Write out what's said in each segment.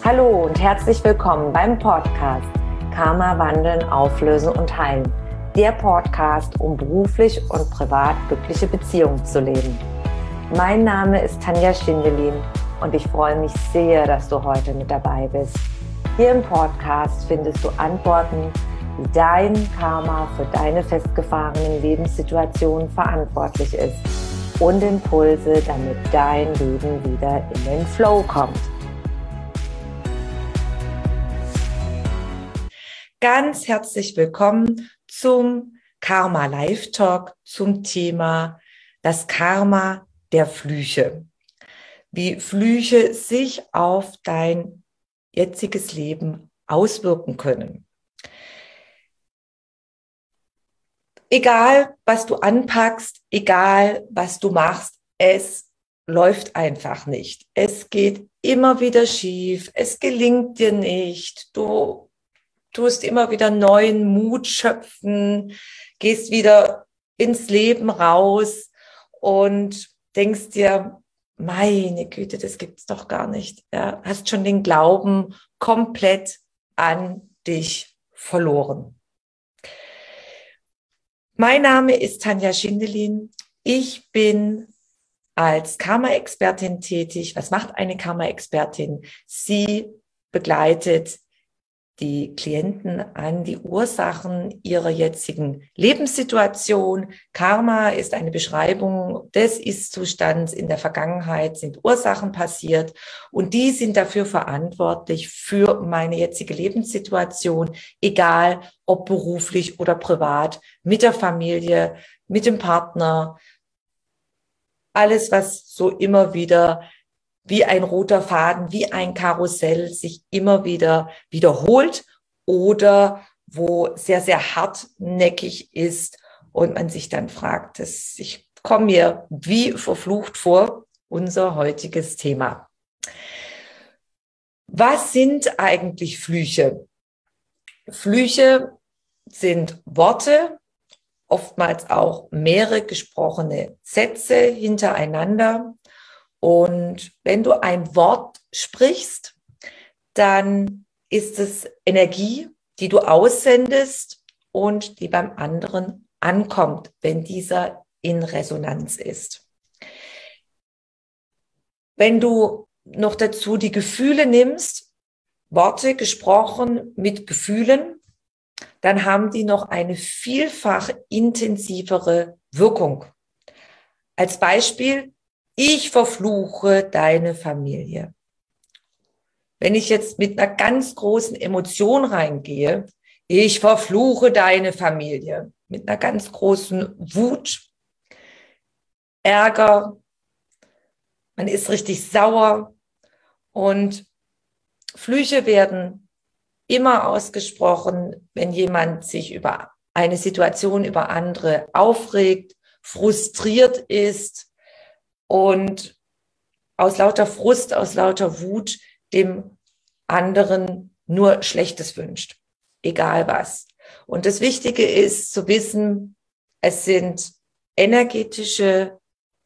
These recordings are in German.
Hallo und herzlich willkommen beim Podcast Karma wandeln, auflösen und heilen. Der Podcast, um beruflich und privat glückliche Beziehungen zu leben. Mein Name ist Tanja Schindelin und ich freue mich sehr, dass du heute mit dabei bist. Hier im Podcast findest du Antworten, wie dein Karma für deine festgefahrenen Lebenssituationen verantwortlich ist und Impulse, damit dein Leben wieder in den Flow kommt. Ganz herzlich willkommen zum Karma Live Talk zum Thema das Karma der Flüche. Wie Flüche sich auf dein jetziges Leben auswirken können. Egal, was du anpackst, egal, was du machst, es läuft einfach nicht. Es geht immer wieder schief, es gelingt dir nicht, du tust immer wieder neuen Mut schöpfen, gehst wieder ins Leben raus und denkst dir, meine Güte, das gibt's doch gar nicht. Ja, hast schon den Glauben komplett an dich verloren. Mein Name ist Tanja Schindelin. Ich bin als Karma-Expertin tätig. Was macht eine Karma-Expertin? Sie begleitet die Klienten an die Ursachen ihrer jetzigen Lebenssituation. Karma ist eine Beschreibung des Ist-Zustands. In der Vergangenheit sind Ursachen passiert und die sind dafür verantwortlich für meine jetzige Lebenssituation, egal ob beruflich oder privat, mit der Familie, mit dem Partner. Alles, was so immer wieder wie ein roter Faden, wie ein Karussell sich immer wieder wiederholt oder wo sehr, sehr hartnäckig ist und man sich dann fragt, ich komme mir wie verflucht vor, unser heutiges Thema. Was sind eigentlich Flüche? Flüche sind Worte, oftmals auch mehrere gesprochene Sätze hintereinander. Und wenn du ein Wort sprichst, dann ist es Energie, die du aussendest und die beim anderen ankommt, wenn dieser in Resonanz ist. Wenn du noch dazu die Gefühle nimmst, Worte gesprochen mit Gefühlen, dann haben die noch eine vielfach intensivere Wirkung. Als Beispiel: Ich verfluche deine Familie. Wenn ich jetzt mit einer ganz großen Emotion reingehe, ich verfluche deine Familie, mit einer ganz großen Wut, Ärger, man ist richtig sauer und Flüche werden immer ausgesprochen, wenn jemand sich über eine Situation, über andere aufregt, frustriert ist, und aus lauter Frust, aus lauter Wut dem anderen nur Schlechtes wünscht, egal was. Und das Wichtige ist zu wissen, es sind energetische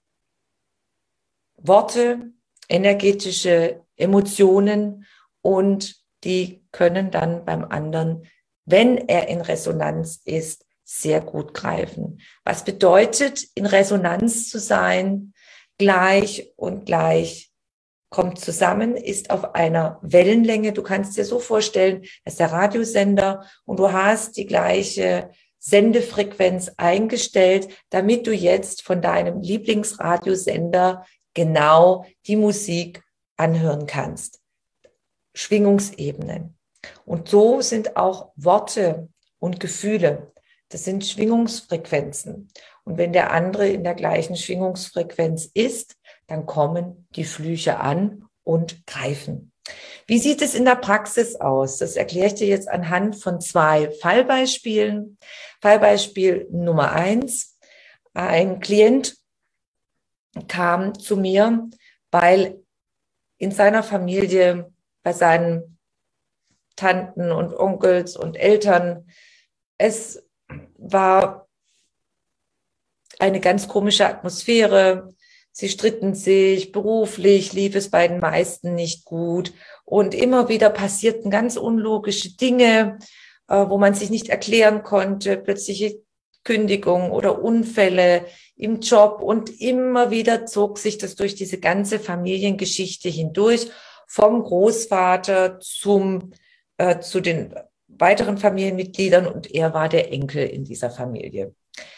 Worte, energetische Emotionen und die können dann beim anderen, wenn er in Resonanz ist, sehr gut greifen. Was bedeutet, in Resonanz zu sein? Gleich und gleich kommt zusammen, ist auf einer Wellenlänge. Du kannst dir so vorstellen, dass der Radiosender und du hast die gleiche Sendefrequenz eingestellt, damit du jetzt von deinem Lieblingsradiosender genau die Musik anhören kannst. Schwingungsebenen. Und so sind auch Worte und Gefühle. Das sind Schwingungsfrequenzen. Und wenn der andere in der gleichen Schwingungsfrequenz ist, dann kommen die Flüche an und greifen. Wie sieht es in der Praxis aus? Das erkläre ich dir jetzt anhand von 2 Fallbeispielen. Fallbeispiel Nummer 1. Ein Klient kam zu mir, weil in seiner Familie, bei seinen Tanten und Onkels und Eltern, es war eine ganz komische Atmosphäre. Sie stritten sich, beruflich lief es bei den meisten nicht gut und immer wieder passierten ganz unlogische Dinge, wo man sich nicht erklären konnte, plötzliche Kündigungen oder Unfälle im Job und immer wieder zog sich das durch diese ganze Familiengeschichte hindurch, vom Großvater zu den weiteren Familienmitgliedern und er war der Enkel in dieser Familie.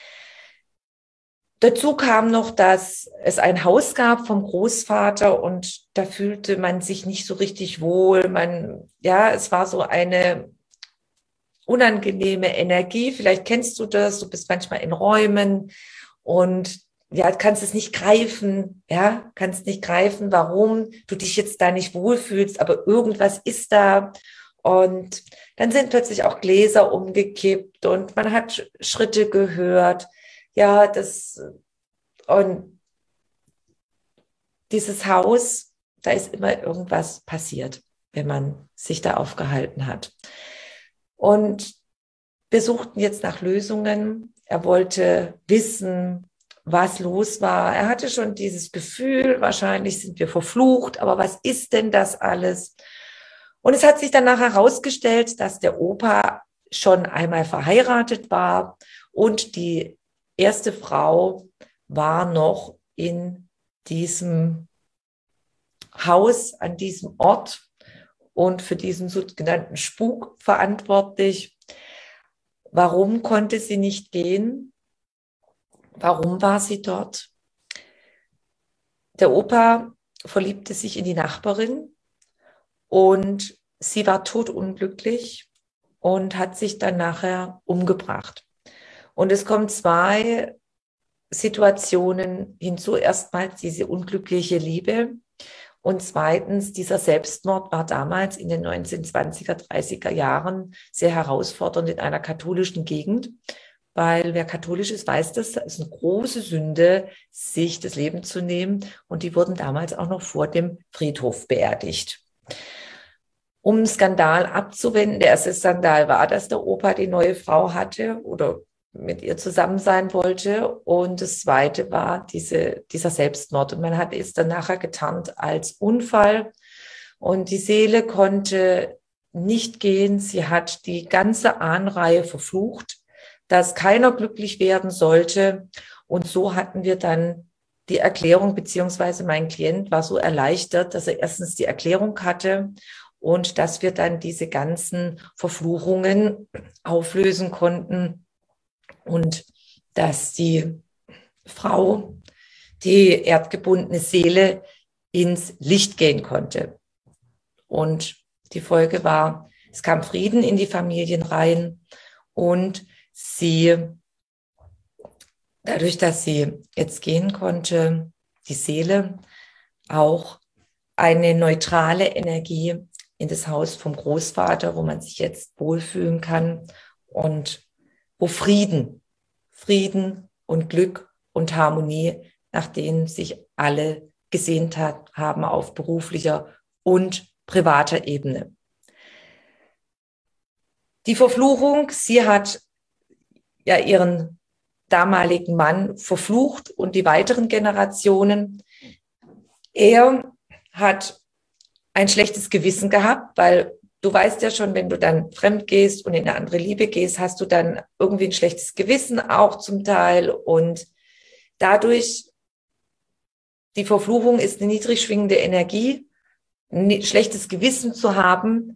Dazu kam noch, dass es ein Haus gab vom Großvater und da fühlte man sich nicht so richtig wohl. Es war so eine unangenehme Energie. Vielleicht kennst du das. Du bist manchmal in Räumen und kannst es nicht greifen. Kannst nicht greifen, warum du dich jetzt da nicht wohlfühlst, aber irgendwas ist da. Und dann sind plötzlich auch Gläser umgekippt und man hat Schritte gehört. Und dieses Haus, da ist immer irgendwas passiert, wenn man sich da aufgehalten hat. Und wir suchten jetzt nach Lösungen. Er wollte wissen, was los war. Er hatte schon dieses Gefühl, wahrscheinlich sind wir verflucht, aber was ist denn das alles? Und es hat sich danach herausgestellt, dass der Opa schon einmal verheiratet war und die erste Frau war noch in diesem Haus, an diesem Ort und für diesen sogenannten Spuk verantwortlich. Warum konnte sie nicht gehen? Warum war sie dort? Der Opa verliebte sich in die Nachbarin und sie war todunglücklich und hat sich dann nachher umgebracht. Und es kommen zwei Situationen hinzu. Erstmals diese unglückliche Liebe und zweitens dieser Selbstmord war damals in den 1920er, 30er Jahren sehr herausfordernd in einer katholischen Gegend, weil wer katholisch ist, weiß das, es ist eine große Sünde, sich das Leben zu nehmen und die wurden damals auch noch vor dem Friedhof beerdigt. Um einen Skandal abzuwenden, der erste Skandal war, dass der Opa die neue Frau hatte oder mit ihr zusammen sein wollte. Und das zweite war dieser Selbstmord. Und man hat es dann nachher getarnt als Unfall. Und die Seele konnte nicht gehen. Sie hat die ganze Ahnenreihe verflucht, dass keiner glücklich werden sollte. Und so hatten wir dann die Erklärung, beziehungsweise mein Klient war so erleichtert, dass er erstens die Erklärung hatte und dass wir dann diese ganzen Verfluchungen auflösen konnten. Und dass die Frau, die erdgebundene Seele, ins Licht gehen konnte. Und die Folge war, es kam Frieden in die Familien rein und dadurch, dass sie jetzt gehen konnte, die Seele auch eine neutrale Energie in das Haus vom Großvater, wo man sich jetzt wohlfühlen kann und wo Frieden und Glück und Harmonie, nach denen sich alle gesehnt haben auf beruflicher und privater Ebene. Die Verfluchung, sie hat ja ihren damaligen Mann verflucht und die weiteren Generationen. Er hat ein schlechtes Gewissen gehabt, weil du weißt ja schon, wenn du dann fremd gehst und in eine andere Liebe gehst, hast du dann irgendwie ein schlechtes Gewissen auch zum Teil. Und dadurch, die Verfluchung ist eine niedrig schwingende Energie, ein schlechtes Gewissen zu haben,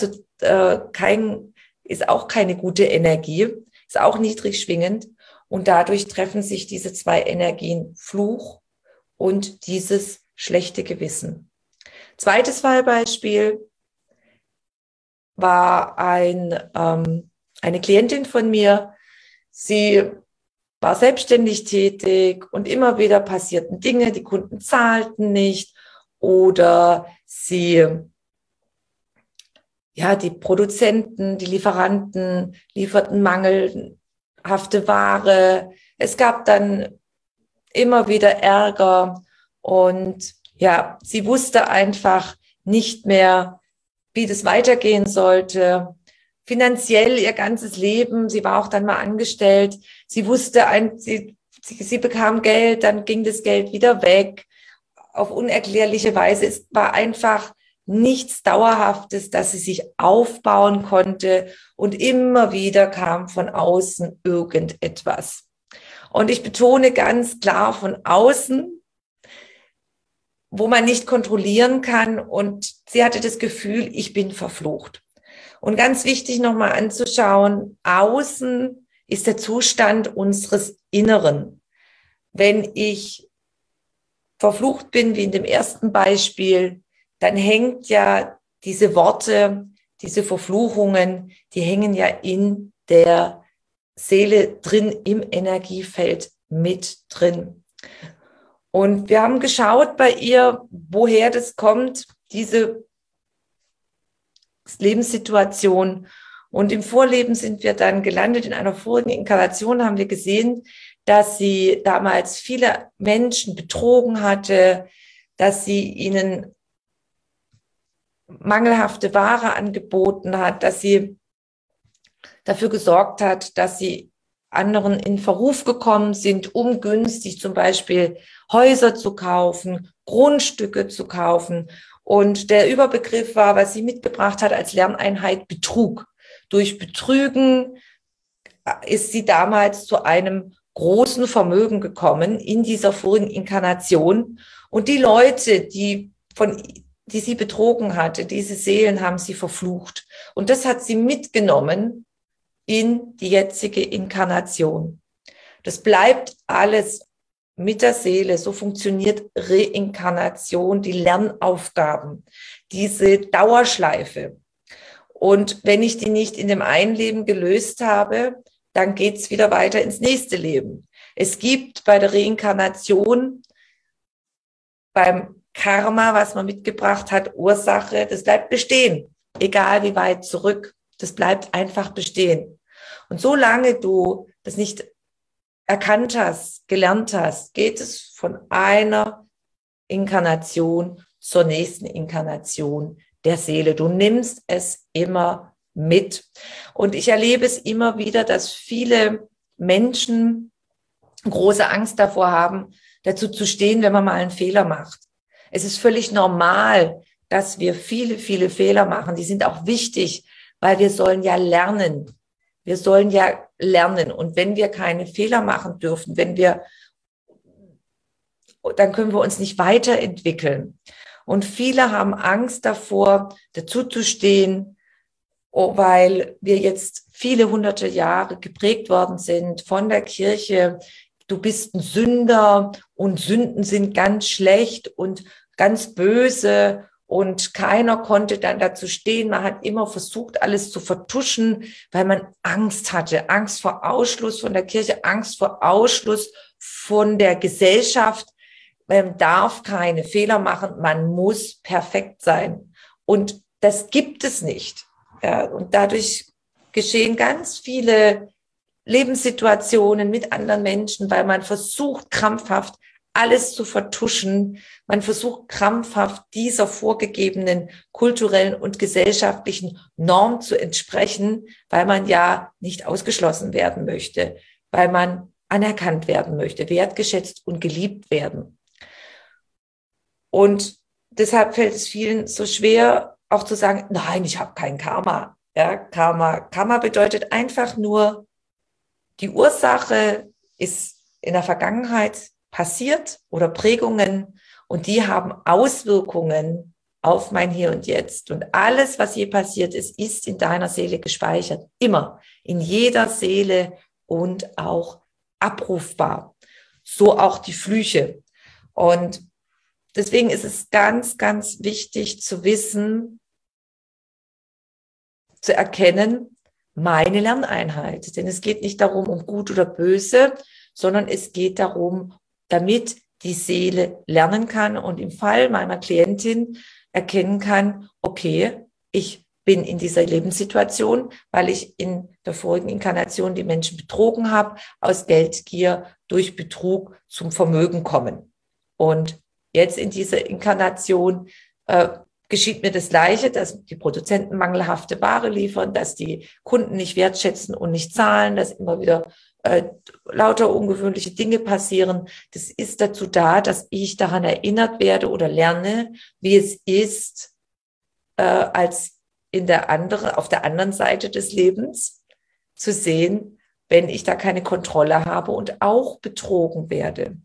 ist auch keine gute Energie, ist auch niedrig schwingend. Und dadurch treffen sich diese zwei Energien, Fluch und dieses schlechte Gewissen. Zweites Fallbeispiel war eine Klientin von mir. Sie war selbstständig tätig und immer wieder passierten Dinge, die Kunden zahlten nicht oder die Produzenten, die Lieferanten lieferten mangelhafte Ware. Es gab dann immer wieder Ärger und sie wusste einfach nicht mehr, wie das weitergehen sollte. Finanziell ihr ganzes Leben, sie war auch dann mal angestellt, sie sie bekam Geld, dann ging das Geld wieder weg auf unerklärliche Weise. Es war einfach nichts Dauerhaftes, dass sie sich aufbauen konnte und immer wieder kam von außen irgendetwas. Und ich betone ganz klar von außen, wo man nicht kontrollieren kann, und sie hatte das Gefühl, ich bin verflucht. Und ganz wichtig nochmal anzuschauen, außen ist der Zustand unseres Inneren. Wenn ich verflucht bin, wie in dem ersten Beispiel, dann hängt ja diese Worte, diese Verfluchungen, die hängen ja in der Seele drin, im Energiefeld mit drin. Und wir haben geschaut bei ihr, woher das kommt, diese Lebenssituation. Und im Vorleben sind wir dann gelandet. In einer vorigen Inkarnation haben wir gesehen, dass sie damals viele Menschen betrogen hatte, dass sie ihnen mangelhafte Ware angeboten hat, dass sie dafür gesorgt hat, dass sie anderen in Verruf gekommen sind, um günstig zum Beispiel Häuser zu kaufen, Grundstücke zu kaufen. Und der Überbegriff war, was sie mitgebracht hat als Lerneinheit, Betrug. Durch Betrügen ist sie damals zu einem großen Vermögen gekommen in dieser vorigen Inkarnation. Und die Leute, die sie betrogen hatte, diese Seelen haben sie verflucht. Und das hat sie mitgenommen in die jetzige Inkarnation. Das bleibt alles mit der Seele. So funktioniert Reinkarnation, die Lernaufgaben, diese Dauerschleife. Und wenn ich die nicht in dem einen Leben gelöst habe, dann geht's wieder weiter ins nächste Leben. Es gibt bei der Reinkarnation, beim Karma, was man mitgebracht hat, Ursache, das bleibt bestehen, egal wie weit zurück. Das bleibt einfach bestehen. Und solange du das nicht erkannt hast, gelernt hast, geht es von einer Inkarnation zur nächsten Inkarnation der Seele. Du nimmst es immer mit. Und ich erlebe es immer wieder, dass viele Menschen große Angst davor haben, dazu zu stehen, wenn man mal einen Fehler macht. Es ist völlig normal, dass wir viele, viele Fehler machen. Die sind auch wichtig, weil wir sollen ja lernen. Wir sollen ja lernen. Und wenn wir keine Fehler machen dürfen, dann können wir uns nicht weiterentwickeln. Und viele haben Angst davor, dazu zu stehen, weil wir jetzt viele hunderte Jahre geprägt worden sind von der Kirche. Du bist ein Sünder und Sünden sind ganz schlecht und ganz böse. Und keiner konnte dann dazu stehen. Man hat immer versucht, alles zu vertuschen, weil man Angst hatte. Angst vor Ausschluss von der Kirche, Angst vor Ausschluss von der Gesellschaft. Man darf keine Fehler machen, man muss perfekt sein. Und das gibt es nicht. Ja, und dadurch geschehen ganz viele Lebenssituationen mit anderen Menschen, weil man versucht krampfhaft alles zu vertuschen. Man versucht krampfhaft dieser vorgegebenen kulturellen und gesellschaftlichen Norm zu entsprechen, weil man ja nicht ausgeschlossen werden möchte, weil man anerkannt werden möchte, wertgeschätzt und geliebt werden. Und deshalb fällt es vielen so schwer, auch zu sagen, nein, ich habe kein Karma. Ja, Karma bedeutet einfach nur, die Ursache ist in der Vergangenheit passiert oder Prägungen und die haben Auswirkungen auf mein Hier und Jetzt. Und alles, was je passiert ist, ist in deiner Seele gespeichert. Immer. In jeder Seele und auch abrufbar. So auch die Flüche. Und deswegen ist es ganz, ganz wichtig zu wissen, zu erkennen, meine Lerneinheit. Denn es geht nicht darum, um gut oder böse, sondern es geht darum, damit die Seele lernen kann und im Fall meiner Klientin erkennen kann, okay, ich bin in dieser Lebenssituation, weil ich in der vorigen Inkarnation die Menschen betrogen habe, aus Geldgier durch Betrug zum Vermögen kommen. Und jetzt in dieser Inkarnation geschieht mir das Gleiche, dass die Produzenten mangelhafte Ware liefern, dass die Kunden nicht wertschätzen und nicht zahlen, dass immer wieder lauter ungewöhnliche Dinge passieren. Das ist dazu da, dass ich daran erinnert werde oder lerne, wie es ist, als auf der anderen Seite des Lebens zu sehen, wenn ich da keine Kontrolle habe und auch betrogen werde.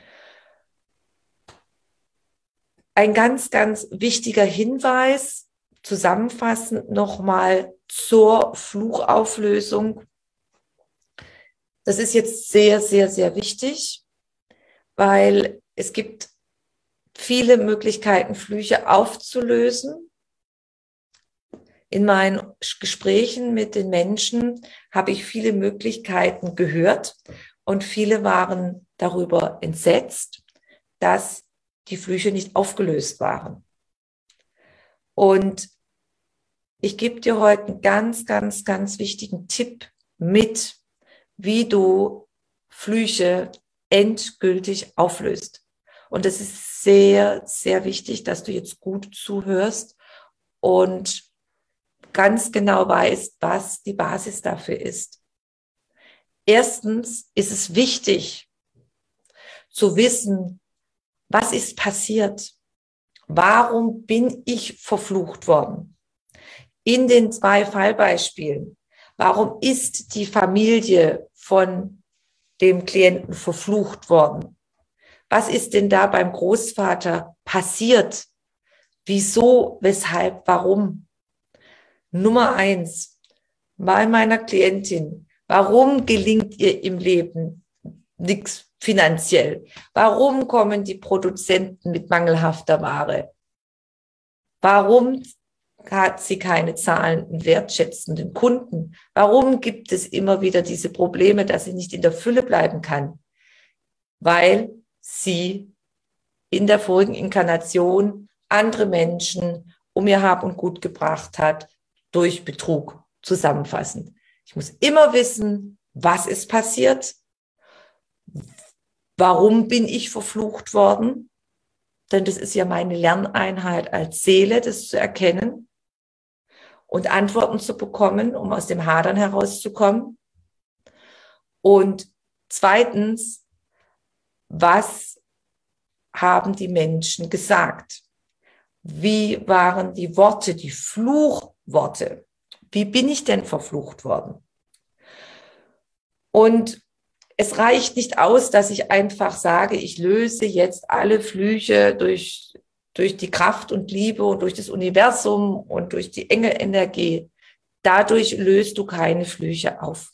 Ein ganz, ganz wichtiger Hinweis, zusammenfassend nochmal zur Fluchauflösung. Das ist jetzt sehr, sehr, sehr wichtig, weil es gibt viele Möglichkeiten, Flüche aufzulösen. In meinen Gesprächen mit den Menschen habe ich viele Möglichkeiten gehört und viele waren darüber entsetzt, dass die Flüche nicht aufgelöst waren. Und ich gebe dir heute einen ganz, ganz, ganz wichtigen Tipp mit, wie du Flüche endgültig auflöst. Und es ist sehr, sehr wichtig, dass du jetzt gut zuhörst und ganz genau weißt, was die Basis dafür ist. Erstens ist es wichtig zu wissen, was ist passiert? Warum bin ich verflucht worden? In den 2 Fallbeispielen, warum ist die Familie von dem Klienten verflucht worden? Was ist denn da beim Großvater passiert? Wieso, weshalb, warum? Nummer 1, bei meiner Klientin, warum gelingt ihr im Leben nichts finanziell? Warum kommen die Produzenten mit mangelhafter Ware? Warum hat sie keine zahlenden, wertschätzenden Kunden? Warum gibt es immer wieder diese Probleme, dass sie nicht in der Fülle bleiben kann? Weil sie in der vorigen Inkarnation andere Menschen um ihr Hab und Gut gebracht hat durch Betrug. Zusammenfassend. Ich muss immer wissen, was ist passiert? Warum bin ich verflucht worden? Denn das ist ja meine Lerneinheit als Seele, das zu erkennen und Antworten zu bekommen, um aus dem Hadern herauszukommen. Und zweitens, was haben die Menschen gesagt? Wie waren die Worte, die Fluchworte? Wie bin ich denn verflucht worden? Und es reicht nicht aus, dass ich einfach sage, ich löse jetzt alle Flüche durch die Kraft und Liebe und durch das Universum und durch die Engelenergie. Dadurch löst du keine Flüche auf,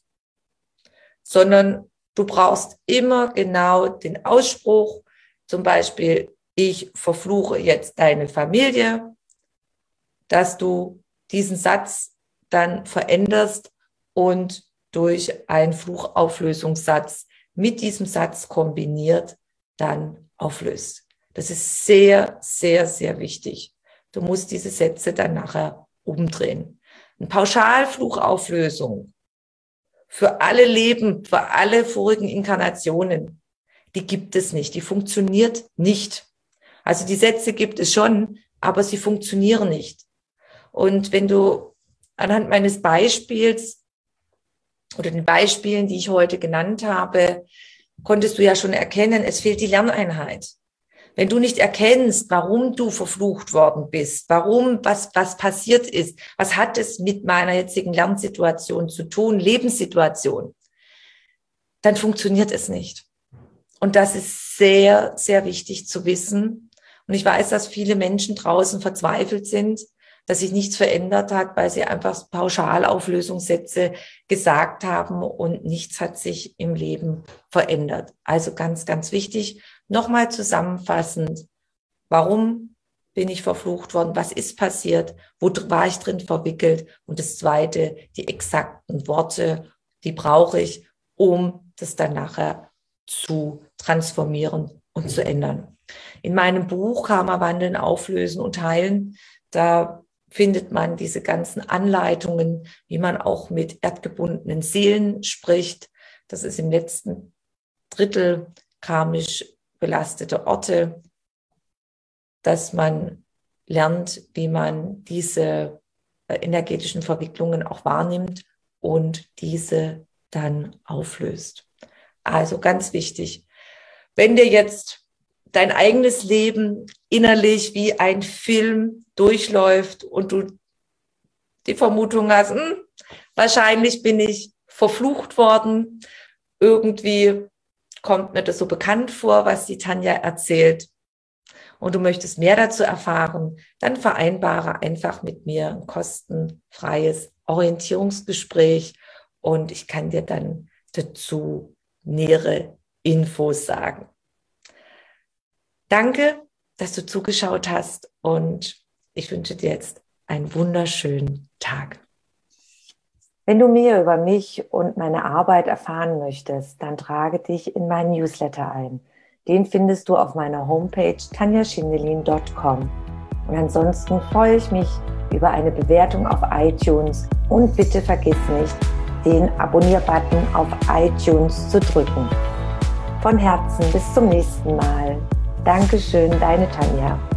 sondern du brauchst immer genau den Ausspruch, zum Beispiel, ich verfluche jetzt deine Familie, dass du diesen Satz dann veränderst und durch einen Fluchauflösungssatz mit diesem Satz kombiniert dann auflöst. Das ist sehr, sehr, sehr wichtig. Du musst diese Sätze dann nachher umdrehen. Eine Pauschalfluchauflösung für alle Leben, für alle vorigen Inkarnationen, die gibt es nicht, die funktioniert nicht. Also die Sätze gibt es schon, aber sie funktionieren nicht. Und wenn du anhand meines Beispiels oder den Beispielen, die ich heute genannt habe, konntest du ja schon erkennen, es fehlt die Lerneinheit. Wenn du nicht erkennst, warum du verflucht worden bist, warum, was passiert ist, was hat es mit meiner jetzigen Lernsituation zu tun, Lebenssituation, dann funktioniert es nicht. Und das ist sehr, sehr wichtig zu wissen. Und ich weiß, dass viele Menschen draußen verzweifelt sind, dass sich nichts verändert hat, weil sie einfach Pauschalauflösungssätze gesagt haben und nichts hat sich im Leben verändert. Also ganz, ganz wichtig, nochmal zusammenfassend, warum bin ich verflucht worden, was ist passiert, wo war ich drin verwickelt und das Zweite, die exakten Worte, die brauche ich, um das dann nachher zu transformieren und zu ändern. In meinem Buch Karma wandeln, auflösen und heilen, da findet man diese ganzen Anleitungen, wie man auch mit erdgebundenen Seelen spricht. Das ist im letzten Drittel karmisch belastete Orte, dass man lernt, wie man diese energetischen Verwicklungen auch wahrnimmt und diese dann auflöst. Also ganz wichtig, wenn dir jetzt dein eigenes Leben innerlich wie ein Film durchläuft und du die Vermutung hast, wahrscheinlich bin ich verflucht worden, irgendwie kommt mir das so bekannt vor, was die Tanja erzählt, und du möchtest mehr dazu erfahren, dann vereinbare einfach mit mir ein kostenfreies Orientierungsgespräch und ich kann dir dann dazu nähere Infos sagen. Danke, dass du zugeschaut hast und ich wünsche dir jetzt einen wunderschönen Tag. Wenn du mehr über mich und meine Arbeit erfahren möchtest, dann trage dich in meinen Newsletter ein. Den findest du auf meiner Homepage tanjaschindelin.com. Und ansonsten freue ich mich über eine Bewertung auf iTunes und bitte vergiss nicht, den Abonnier-Button auf iTunes zu drücken. Von Herzen bis zum nächsten Mal. Dankeschön, deine Tanja.